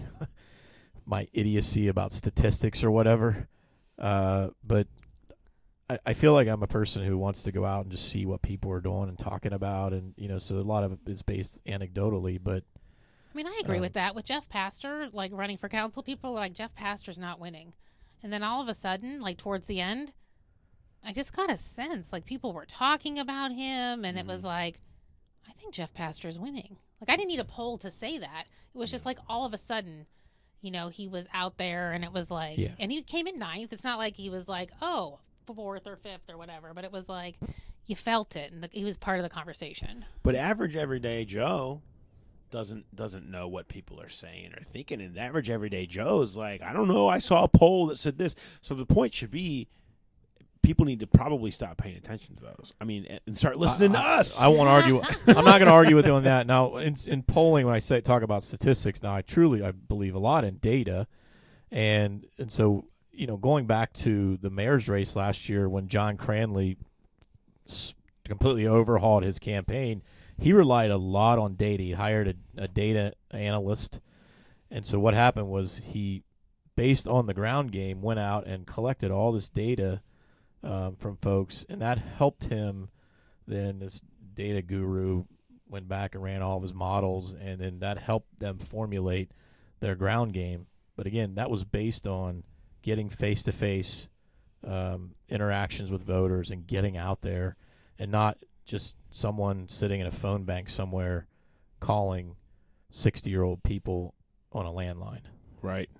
my idiocy about statistics or whatever. Uh, but I, I feel like I'm a person who wants to go out and just see what people are doing and talking about, and you know, so a lot of it is based anecdotally. But I mean, I agree Um, with that. With Jeff Pastor, like running for council, people are like, Jeff Pastor's not winning. And then all of a sudden, like towards the end, I just got a sense like people were talking about him, and it was like, I think Jeff Pastor's winning. Like I didn't need a poll to say that. It was just like all of a sudden, you know, he was out there, and it was like, Yeah. and he came in ninth. It's not like he was like, oh, fourth or fifth or whatever, but it was like you felt it, and the, he was part of the conversation. But average everyday Joe doesn't doesn't know what people are saying or thinking, and average everyday Joe's like, I don't know, I saw a poll that said this. So the point should be, people need to probably stop paying attention to those. I mean, and start listening I, to us. I, I won't argue. I'm not going to argue with you on that. Now, in, in polling, when I say talk about statistics, now I truly I believe a lot in data, and and so you know, going back to the mayor's race last year when John Cranley s- completely overhauled his campaign, he relied a lot on data. He hired a, a data analyst, and so what happened was he, based on the ground game, went out and collected all this data um, from folks, and that helped him. Then this data guru went back and ran all of his models, and then that helped them formulate their ground game. But again, that was based on getting face-to-face um, interactions with voters and getting out there, and not just someone sitting in a phone bank somewhere calling sixty-year-old people on a landline. Right.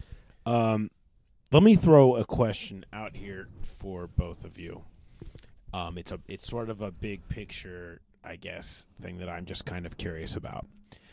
Um, let me throw a question out here for both of you. Um, it's a it's sort of a big picture, I guess, thing that I'm just kind of curious about.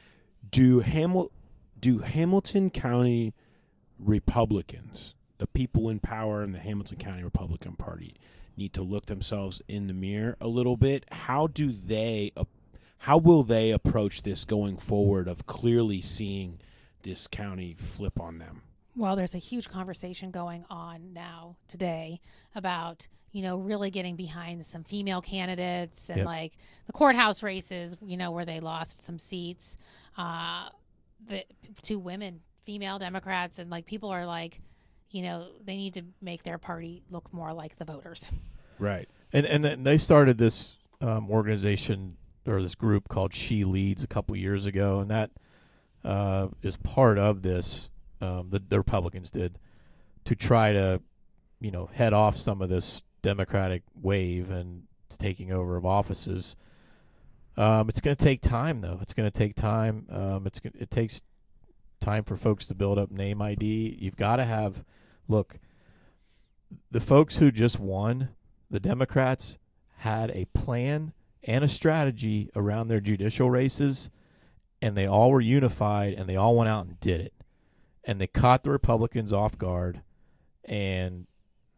Do Hamil- do Hamilton County Republicans, the people in power in the Hamilton County Republican Party, need to look themselves in the mirror a little bit? How do they uh, how will they approach this going forward of clearly seeing this county flip on them? Well, there's a huge conversation going on now today about, you know, really getting behind some female candidates and Yep. like the courthouse races, you know, where they lost some seats, uh, the two women, female Democrats, and like people are like, you know, they need to make their party look more like the voters. Right. And and then they started this um, organization or this group called She Leads a couple years ago, and that uh, is part of this. Um, the, the Republicans did to try to, you know, head off some of this Democratic wave and taking over of offices. Um, it's going to take time, though. It's going to take time. Um, it's it takes time for folks to build up name I D. You've got to have, look, the folks who just won, the Democrats, had a plan and a strategy around their judicial races, and they all were unified, and they all went out and did it. And they caught the Republicans off guard, and,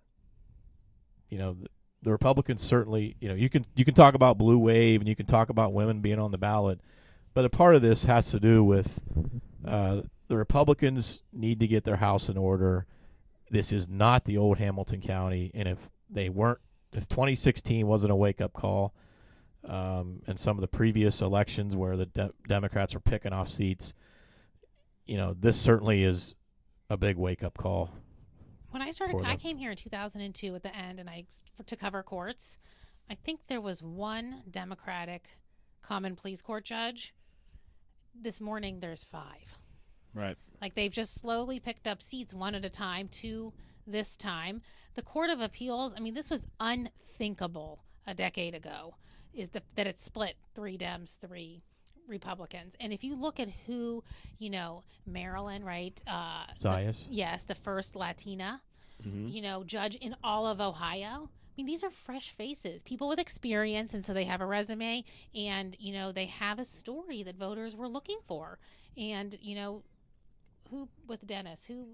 you know, the, the Republicans certainly, you know, you can you can talk about blue wave and you can talk about women being on the ballot, but a part of this has to do with uh, the Republicans need to get their house in order. This is not the old Hamilton County, and if they weren't, if twenty sixteen wasn't a wake-up call, um, and some of the previous elections where the de- Democrats are picking off seats, you know, this certainly is a big wake-up call. When I started, For I them. came here in two thousand two at the end, and I for, to cover courts. I think there was one Democratic common pleas court judge. This morning, there's five. Right. Like they've just slowly picked up seats one at a time to this time. The Court of Appeals, I mean, this was unthinkable a decade ago, is the, that it split three Dems, three Republicans. And if you look at who, you know, Maryland, right? Uh, the- Zayas. yes, the first Latina, Mm-hmm. you know, judge in all of Ohio. I mean, these are fresh faces, people with experience, and so they have a resume, and you know, they have a story that voters were looking for. And you know, who with Dennis, who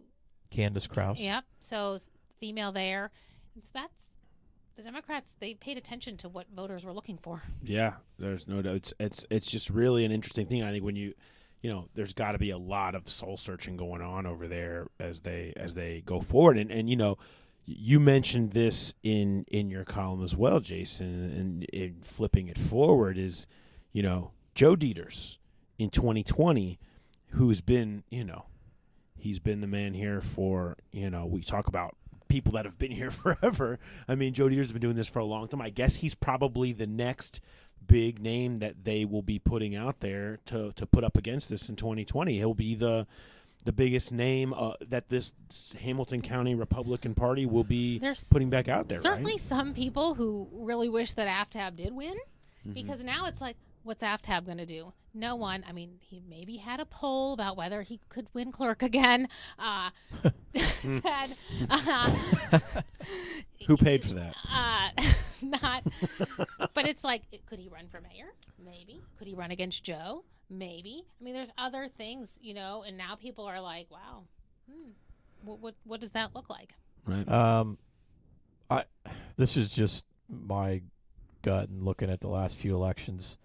Candace Krause. Yep. So s- female there. And so that's the Democrats. They paid attention to what voters were looking for. Yeah, there's no doubt. It's it's it's just really an interesting thing. I think when you, you know, there's got to be a lot of soul searching going on over there as they as they go forward. And and you know, you mentioned this in in your column as well, Jason. And in flipping it forward is, you know, Joe Dieters in twenty twenty, who's been, you know, he's been the man here for, you know, we talk about people that have been here forever. I mean, Joe Dieters has been doing this for a long time. I guess he's probably the next big name that they will be putting out there to, to put up against this in twenty twenty. He'll be the the biggest name uh, that this Hamilton County Republican Party will be There's putting back out there, certainly right? some people who really wish that AFTAB did win, because now it's like, what's AFTAB going to do? No one. I mean, he maybe had a poll about whether he could win clerk again. Uh, said, uh, Who paid for that? uh, not. But it's like, could he run for mayor? Maybe. Could he run against Joe? Maybe. I mean, there's other things, you know. And now people are like, wow, hmm, what what what does that look like? Right. Um, I this is just my gut and looking at the last few elections.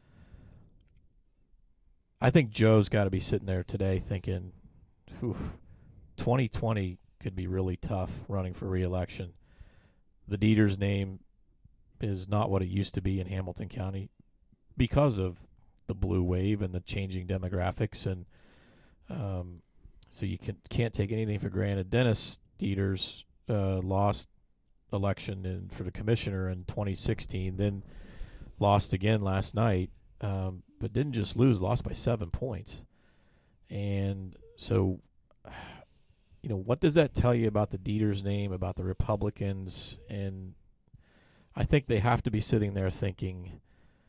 I think Joe's got to be sitting there today thinking, "Whew, twenty twenty could be really tough running for re-election." The Dieters name is not what it used to be in Hamilton County because of the blue wave and the changing demographics, and um, so you can, can't take anything for granted. Dennis Dieters uh, lost election in, for the commissioner in twenty sixteen, then lost again last night, um, but didn't just lose, lost by seven points. And so, you know, what does that tell you about the Dieters name, about the Republicans? And I think they have to be sitting there thinking,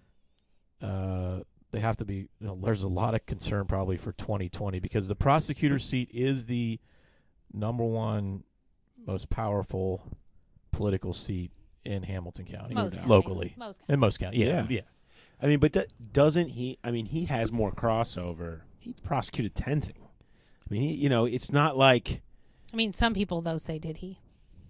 uh, they have to be, you know, there's a lot of concern probably for twenty twenty because the prosecutor's seat is the number one most powerful political seat in Hamilton County, Most counties. locally. Most In most counties, yeah, Yeah. yeah. I mean, but that, doesn't he? I mean, he has more crossover. He prosecuted Tenzing. I mean, he, you know, it's not like. I mean, some people though say, did he?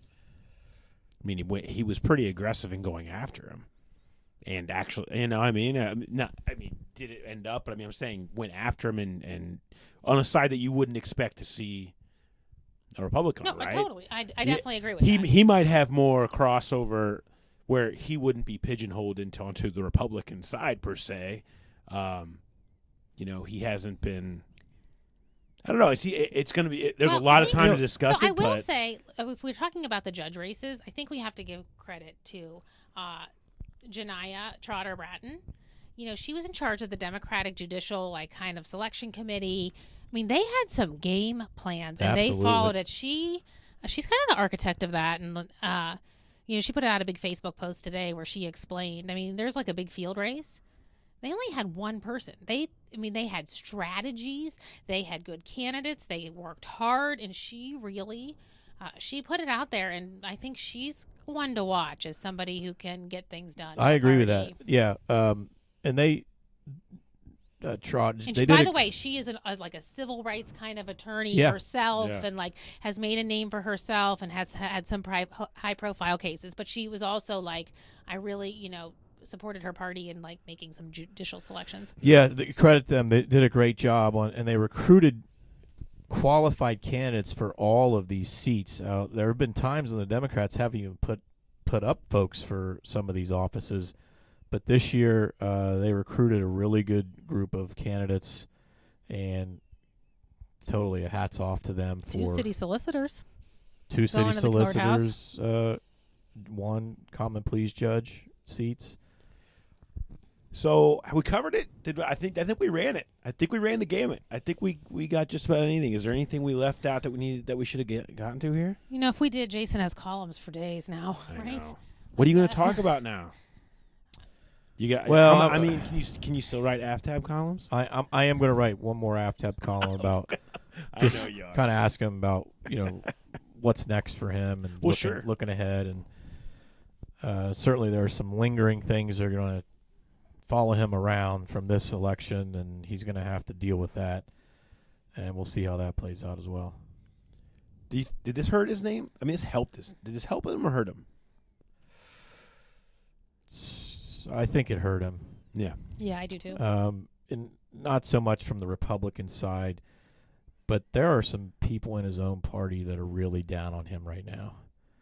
I mean, he went, he was pretty aggressive in going after him, and actually, you know, I mean, uh, not. I mean, did it end up? But I mean, I'm saying went after him and and on a side that you wouldn't expect to see a Republican, No, on, right? totally. I, I He- definitely agree with He that. he might have more crossover where he wouldn't be pigeonholed into onto the Republican side per se. Um, you know, he hasn't been. I don't know. It's it, it's going to be. It, there's Well, a lot I of think- time to discuss so it, I will but say, uh, if we're talking about the judge races, I think we have to give credit to uh, Janiyah Trotter Bratton. You know, she was in charge of the Democratic Judicial, like, kind of selection committee. I mean, they had some game plans, and Absolutely. they followed it. She, uh, she's kind of the architect of that, and uh, you know, she put out a big Facebook post today where she explained. I mean, there's like a big field race. They only had one person. They, I mean, they had strategies. They had good candidates. They worked hard, and she really, uh, she put it out there. And I think she's one to watch as somebody who can get things done. I agree with that. Already. Yeah, um, and they uh, trot. And They she, did by a- the way, she is an, a, like a civil rights kind of attorney Yeah. herself, Yeah. and like has made a name for herself, and has had some pri- high profile cases. But she was also like, I really, you know, supported her party in like making some judicial selections. Yeah, th- credit them. They did a great job on, and they recruited qualified candidates for all of these seats. Uh, there have been times when the Democrats haven't even put put up folks for some of these offices, but this year uh, they recruited a really good group of candidates, and totally a hats off to them for Two city solicitors. two city going to the courthouse. solicitors, uh, one common pleas judge seats. so we covered it. Did I think I think we ran it. I think we ran the gamut. I think we, we got just about anything. Is there anything we left out that we needed that we should have get, gotten to here? You know, if we did, Jason has columns for days now, I right? know. What are you going to talk about now? You got Well, I, I I'm- mean, can you can you still write AFTAB columns? I I'm, I am going to write one more AFTAB column about I just know you are. kind of ask him about you know what's next for him and Well, looking, sure. looking ahead, and uh, certainly there are some lingering things that are going to follow him around from this election, and he's going to have to deal with that, and we'll see how that plays out as well. Did, you, did this hurt his name? I mean, this helped us. Did this help him or hurt him? I think it hurt him. Yeah. Yeah, I do too. Um, and not so much from the Republican side, but there are some people in his own party that are really down on him right now.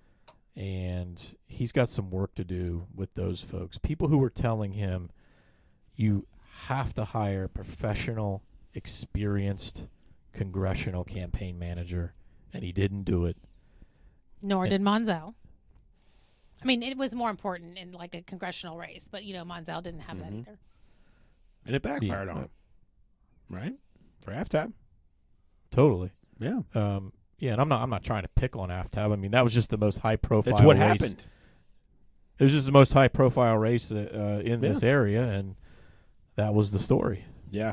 And he's got some work to do with those folks. People who were telling him, you have to hire a professional, experienced congressional campaign manager, and he didn't do it. Nor and, did Monzel. I mean, it was more important in like a congressional race, but you know, Monzel didn't have mm-hmm. that either. And it backfired yeah, on him, right? For halftime. Totally. Yeah. Um, yeah, and I'm not I'm not trying to pick on Aftab. I mean, that was just the most high profile That's what race. happened. It was just the most high profile race uh, in Yeah. this area, and that was the story. Yeah.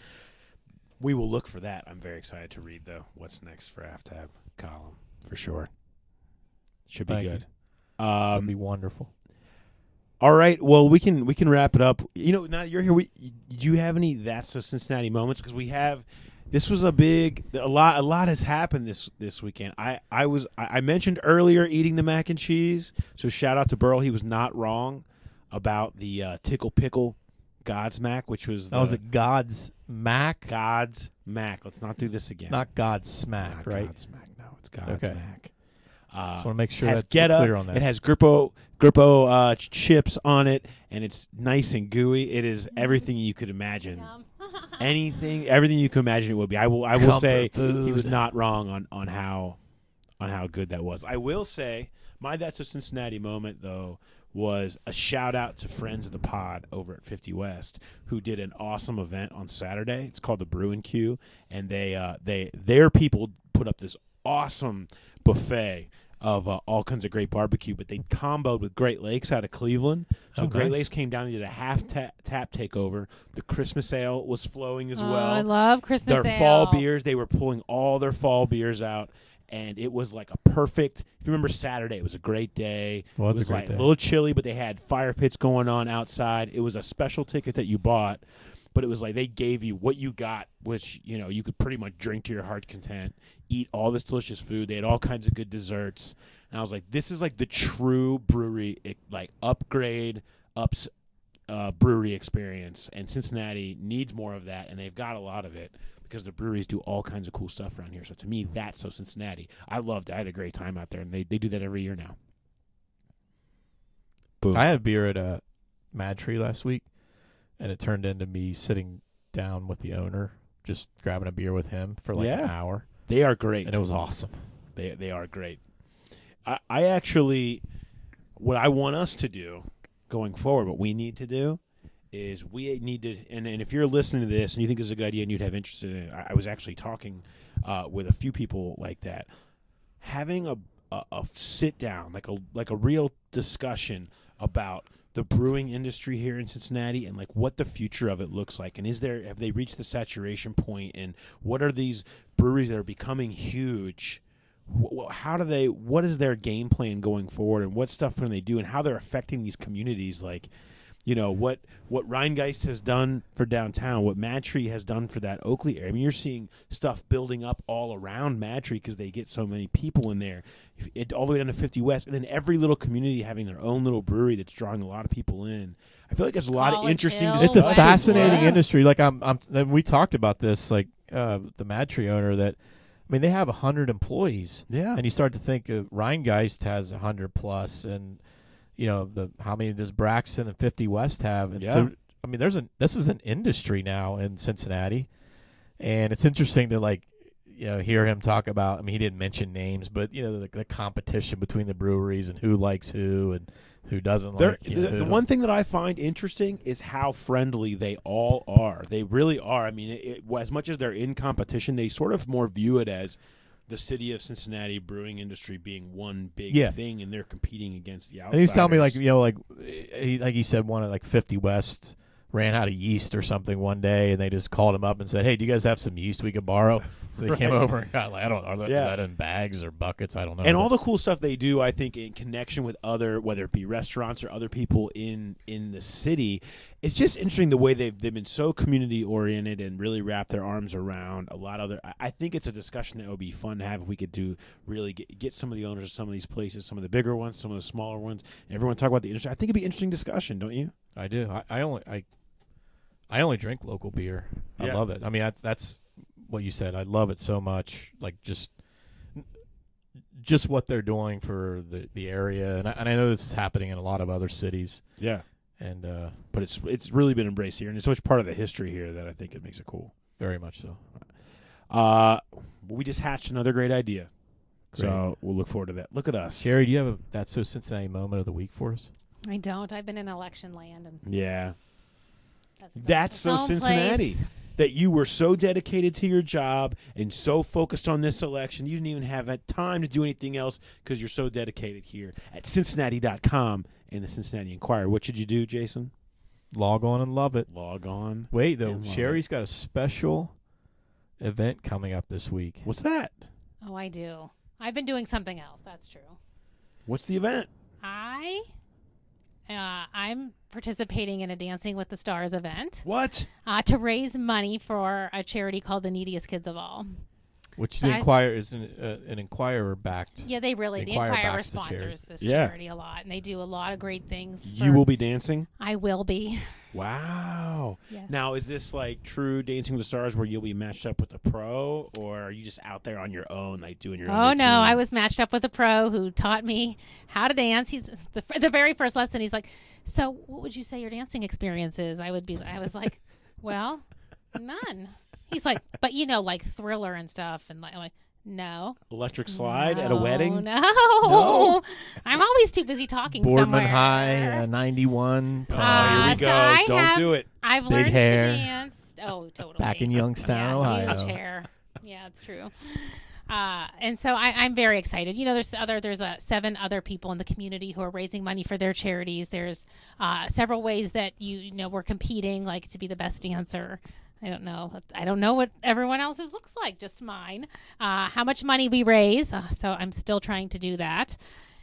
We will look for that. I'm very excited to read, though, what's next for Aftab column, for sure. Should be Thank good. you. That'd Um, be wonderful. all right. Well, we can we can wrap it up. You know, now that you're here, we, do you have any That's So Cincinnati moments? Because we have – this was a big – a lot A lot has happened this this weekend. I, I was I, I mentioned earlier eating the mac and cheese, so shout out to Burl. He was not wrong about the uh, Tickle Pickle God's Mac, which was the That was a God's Mac, God's Mac. Let's not do this again. not God's Smack, Not right? God's Mac. No, it's God's Okay. Mac. Uh, Just want to make sure has that we're Geta. clear on that. It has Grippo Grippo uh, ch- chips on it, and it's nice and gooey. It is everything you could imagine. Yum. Anything, everything you could imagine it would be. I will. I will Comfort say food. he was not wrong on, on how on how good that was. I will say my That's a Cincinnati moment though was a shout out to friends of the pod over at fifty West who did an awesome event on Saturday. It's called the Brew and Q, and they uh, they their people put up this awesome buffet of uh, all kinds of great barbecue, but they comboed with Great Lakes out of Cleveland. So Oh, Great nice. Lakes came down and did a half ta- tap takeover. The Christmas ale was flowing as Oh, well. I love Christmas Their ale. fall beers, they were pulling all their fall beers out, and it was like a perfect. If you remember Saturday, it was a great day. Was it a was great like day. a little chilly, but they had fire pits going on outside. It was a special ticket that you bought, but it was like they gave you what you got, which you know you could pretty much drink to your heart's content, eat all this delicious food. They had all kinds of good desserts, and I was like, this is like the true brewery, it, like upgrade ups. Uh, brewery experience, and Cincinnati needs more of that, and they've got a lot of it because the breweries do all kinds of cool stuff around here. So to me, that's so Cincinnati. I loved it. I had a great time out there, and they, they do that every year now. Boom. I had beer at uh, Mad Tree last week, and it turned into me sitting down with the owner, just grabbing a beer with him for like an Yeah. hour, They are great. and it was awesome. They they are great. I, I actually, what I want us to do going forward, what we need to do is we need to, and, and if you're listening to this and you think this is a good idea and you'd have interest in it, I, I was actually talking uh, with a few people like that, having a, a, a sit down, like a like a real discussion about the brewing industry here in Cincinnati and like what the future of it looks like, and is there have they reached the saturation point, and what are these breweries that are becoming huge? Wh- How do they? What is their game plan going forward, and what stuff can they do, and how they're affecting these communities? Like, you know, what what Rheingeist has done for downtown, what Mad Tree has done for that Oakley area. I mean, you're seeing stuff building up all around Mad Tree because they get so many people in there, If it, all the way down to fifty West, and then every little community having their own little brewery that's drawing a lot of people in. I feel like there's a lot of College interesting. Hill, It's a discussions. fascinating Yeah. industry. Like I'm, I'm. And we talked about this, like uh, the Mad Tree owner. That I mean, they have a hundred employees, Yeah, and you start to think uh, Rheingeist has a hundred plus, and you know the how many does Braxton and fifty West have? And Yeah. so, I mean, there's a this is an industry now in Cincinnati, and it's interesting to like you know hear him talk about. I mean, he didn't mention names, but you know the, the competition between the breweries and who likes who and who doesn't They're- like you the, know, the who. one thing that I find interesting is how friendly they all are. They really are. I mean, it, it, as much as they're in competition, they sort of more view it as the city of Cincinnati brewing industry being one big Yeah. thing, and they're competing against the outsiders. And he's telling me like you know like he, like he said one of like fifty West ran out of yeast or something one day, and they just called him up and said, "Hey, do you guys have some yeast we could borrow?" So they came Right. over and got like I don't know, is Yeah. that in bags or buckets? I don't know. and But- all the cool stuff they do, I think, in connection with other, whether it be restaurants or other people in in the city, it's just interesting the way they've they've been so community oriented and really wrap their arms around a lot of other. I, I think it's a discussion that would be fun to have if we could do really get, get some of the owners of some of these places, some of the bigger ones, some of the smaller ones, and everyone talk about the industry. I think it'd be an interesting discussion, don't you? I do. I, I only I I only drink local beer. I Yeah. love it. I mean, that's, that's what you said. I love it so much. Like just just what they're doing for the, the area, and I, and I know this is happening in a lot of other cities. Yeah. And uh, But it's it's really been embraced here, and it's so much part of the history here that I think it makes it cool. very much so. Uh, we just hatched another great idea, so Great. we'll look forward to that. Look at us. Sherry, do you have a That's So Cincinnati moment of the week for us? I don't. I've been in election land, and Yeah. that's, That's so home Cincinnati. place. That you were so dedicated to your job and so focused on this election, you didn't even have that time to do anything else because you're so dedicated here at Cincinnati dot com and the Cincinnati Enquirer. What should you do, Jason? Log on and love it. Log on. Wait, though, And love Sherry's got a special event coming up this week. What's that? Oh, I do. I've been doing something else. That's true. What's the event? I, uh, I'm participating in a Dancing with the Stars event What? uh, to raise money for a charity called the Neediest Kids of All. Which So the I- Enquirer is an, uh, an Enquirer backed. Yeah, they really, The the Enquirer Enquirer backs the charity. sponsors this Yeah. charity a lot, and they do a lot of great things. You for- will be dancing? I will be. Wow. Yes. Now, is this like true Dancing with the Stars where you'll be matched up with a pro, or are you just out there on your own, like doing your own Oh no, routine? I was matched up with a pro who taught me how to dance. He's the the very first lesson. He's like, "So, what would you say your dancing experience is?" I would be. I was like, "Well, none." He's like, "But you know, like Thriller and stuff," and like, I'm like, "No." Electric slide at a No, wedding? No. No. I'm always too busy talking Boardman somewhere. High, uh, ninety-one. Oh, Uh, here we so go. I Don't have- do it. I've Big learned hair. to dance. Oh, totally. Back in Youngstown, yeah, Ohio. Huge hair. Yeah, it's true. Uh, and so I, I'm very excited. You know, there's other there's uh, seven other people in the community who are raising money for their charities. There's uh, several ways that you, you know we're competing, like to be the best dancer. I don't know. I don't know what everyone else's looks like, just mine. Uh, how much money we raise. Uh, so I'm still trying to do that.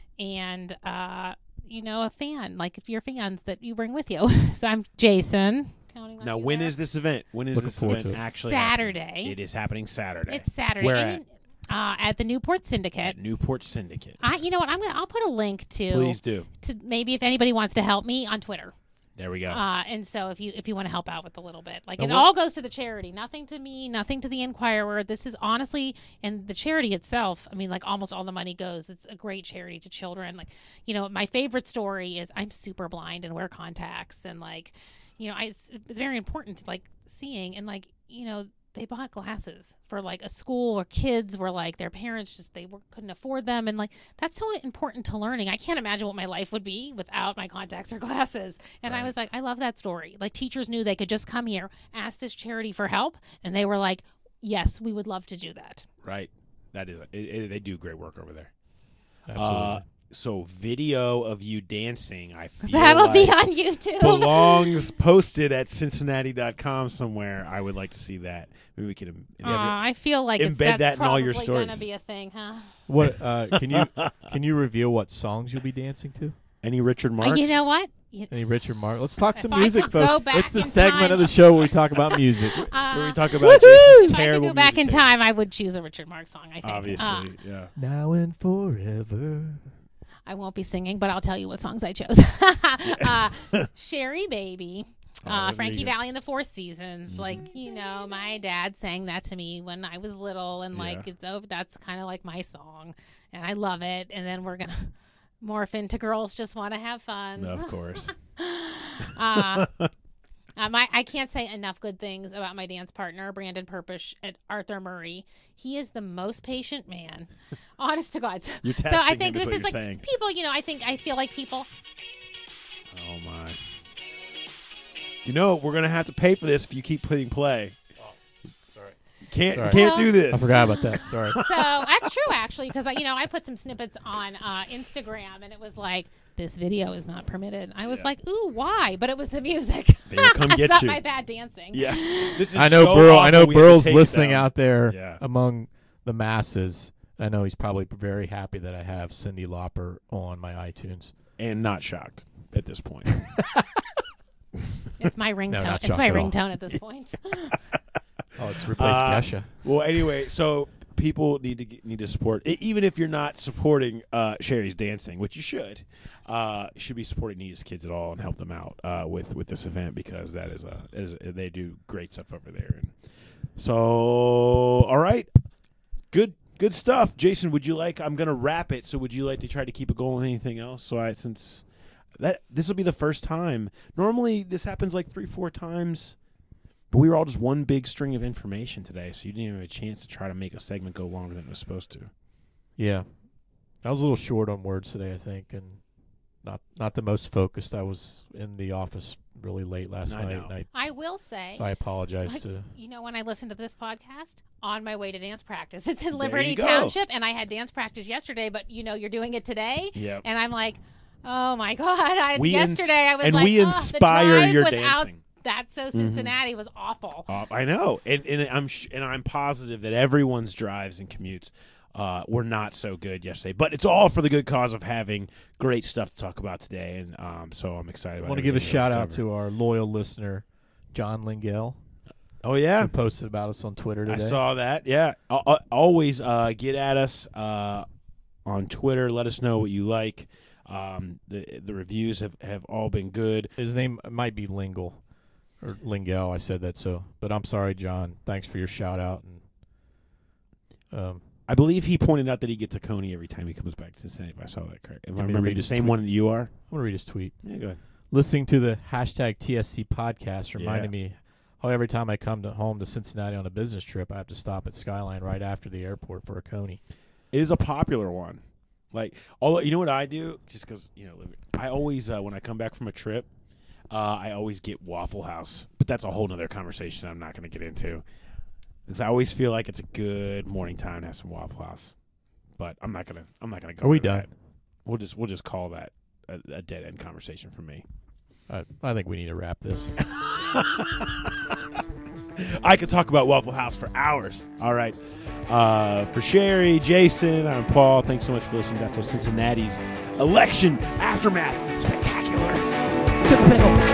And, uh, you know, a fan, like if you're fans that you bring with you. So I'm Jason. Counting on Now, you when there. is this event? When is Looking this forward event to it. actually Saturday. happening? It is happening Saturday. It's Saturday. Where And, uh, at the Newport Syndicate. at Newport Syndicate. I, you know what? I'm gonna. I'll put a link to Please do. to maybe if anybody wants to help me on Twitter. There we go. Uh, and so if you if you want to help out with a little bit, like Now it what- all goes to the charity, nothing to me, nothing to the Enquirer. This is honestly, and the charity itself. I mean, like almost all the money goes. It's a great charity to children. Like, you know, my favorite story is I'm super blind and wear contacts, and like, you know, I, it's, it's very important to like seeing, and like, you know, they bought glasses for like a school or kids where like their parents just they were, couldn't afford them, and like that's so important to learning. I can't imagine what my life would be without my contacts or glasses. And I Right. was like, I love that story. Like teachers knew they could just come here, ask this charity for help, and they were like, yes, we would love to do that. right. That is. It, it, they do great work over there. Absolutely. Uh, so video of you dancing, I feel That'll like be on YouTube. belongs posted at Cincinnati dot com somewhere. I would like to see that. Maybe we can em- Uh, I feel like it's, Embed that's that in all your probably stories. gonna be a thing, huh? what uh, can you can you reveal what songs you'll be dancing to? any Richard Uh, Marx. you know what? You, Any Richard Martin? Let's talk If some I music, could go folks. back It's the in segment time- of the show where we talk about music. uh, Where we talk about Jason's if I could terrible go back in music taste. time, I would choose a Richard Marx song. I think. Obviously, Uh, yeah. Now and forever. I won't be singing, but I'll tell you what songs I chose. uh, Sherry Baby, Oh, uh, there Frankie you go. Valley and the Four Seasons. Like, you know, my dad sang that to me when I was little, and like, Yeah. it's over. That's kind of like my song, and I love it. And then we're gonna morph into Girls Just Want to Have Fun. Of course. uh, um, I, I can't say enough good things about my dance partner, Brandon Purpish at Arthur Murray. He is the most patient man. Honest to God. So, You're so testing I him think is this what is you're like saying. people, you know, I think I feel like people. Oh my. You know, we're gonna have to pay for this if you keep putting play. Sorry. You can't Sorry. you can't Well- do this. I forgot about that. Sorry. So that's true, actually, because you know I put some snippets on uh, Instagram, and it was like, this video is not permitted. I was Yeah. like, ooh, why? But it was the music. They'll come That's get not you. my bad dancing. Yeah. This is I know so Burl. I know awful, we have to Burl's take it listening down. out there Yeah. among the masses. I know he's probably very happy that I have Cyndi Lauper on my iTunes. And not shocked at this point. It's my ringtone. not it's shocked my at all. ringtone at this point. Oh, it's replaced Uh, Kesha. Well, anyway, so people need to get, need to support, e- even if you're not supporting uh, Sherry's dancing, which you should. Uh, you should be supporting Nita's kids at all and help them out uh, with with this event because that is a, that is a they do great stuff over there. And so, all right, good good stuff, Jason. Would you like? I'm gonna wrap it. So, would you like to try to keep it going with anything else? So, I since that this will be the first time. Normally, this happens like three four times. But we were all just one big string of information today, so you didn't even have a chance to try to make a segment go longer than it was supposed to. Yeah. I was a little short on words today, I think, and not not the most focused. I was in the office really late last I night. know. And I, I will say, so I apologize like, to. you know, when I listened to this podcast on my way to dance practice, it's in There Liberty you go. Township, and I had dance practice yesterday, but, you know, you're doing it today. Yep. And I'm like, oh, my God. I, We ins- yesterday, I was and like, we oh, inspire the drive your without dancing. That's So Cincinnati was awful. Uh, I know, and, and I'm sh- and I'm positive that everyone's drives and commutes uh, were not so good yesterday. But it's all for the good cause of having great stuff to talk about today, and um, so I'm excited. I about want to give a everything that shout we out covered. to our loyal listener, John Lingell, Oh yeah, who posted about us on Twitter today. I saw that. Yeah, Al- al- always uh, get at us uh, on Twitter. Let us know what you like. Um, the the reviews have, have all been good. His name might be Lingle. Or Lingell, I said that so. But I'm sorry, John. Thanks for your shout out. And um, I believe he pointed out that he gets a Coney every time he comes back to Cincinnati. If I saw that correct, if I me to remember read the his same tweet? one that you are. I'm going to read his tweet. Yeah, go ahead. Listening to the hashtag T S C podcast reminded Yeah. me how every time I come to home to Cincinnati on a business trip, I have to stop at Skyline right after the airport for a Coney. It is a popular one. Like, all you know what I do? Just because, you know, I always, uh, when I come back from a trip, uh, I always get Waffle House. But that's a whole nother conversation I'm not going to get into. Because I always feel like it's a good morning time to have some Waffle House. But I'm not going to I'm not gonna go Are we into done? that. We'll just, we'll just call that a, a dead-end conversation for me. I, I think we need to wrap this. I could talk about Waffle House for hours. All right. Uh, for Sherry, Jason, I'm Paul. Thanks so much for listening. That's so Cincinnati's election aftermath spectacular. To the pickle.